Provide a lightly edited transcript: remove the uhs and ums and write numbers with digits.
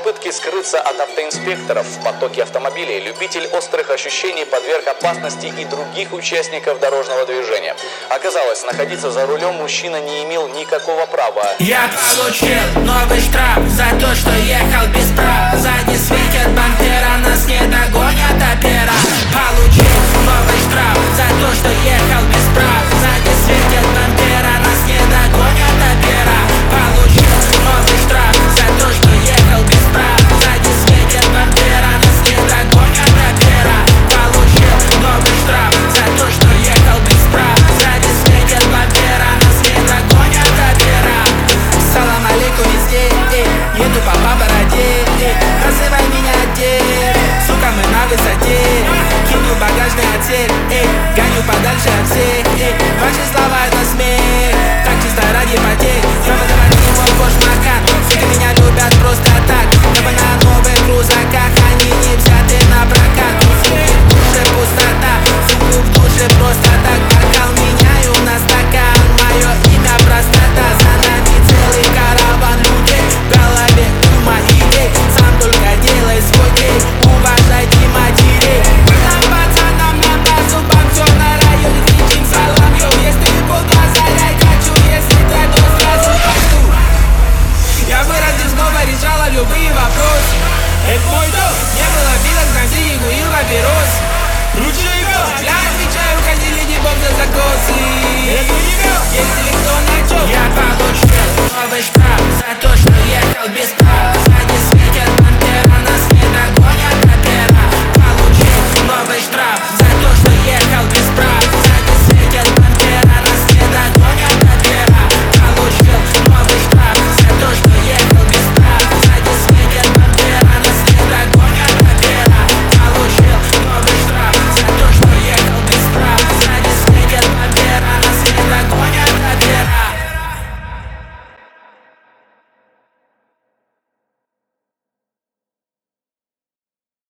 попытке скрыться от автоинспекторов в потоке автомобилей любитель острых ощущений подверг опасности и других участников дорожного движения. Оказалось, находиться за рулем мужчина не имел никакого права. Я получил новый штраф за то, что ехал без прав. Сзади светит бампера, нас не догонят опера. Получил новый штраф за то, что ехал без прав. Сзади светит бампера, нас не догонят опера. Получил новый штраф за то, что ехал без прав. Сзади светит бампера, нас не догонят опера. Получил новый штраф за то, что ехал без прав. Сзади светит бампера, нас не догонят опера. Салам алейкум везде, еду по бороде, называй меня дед, сука, мы на высоте. Кину багажный отсек, гоню подальше от всех, ваши слова это смех, так чисто ради потерь.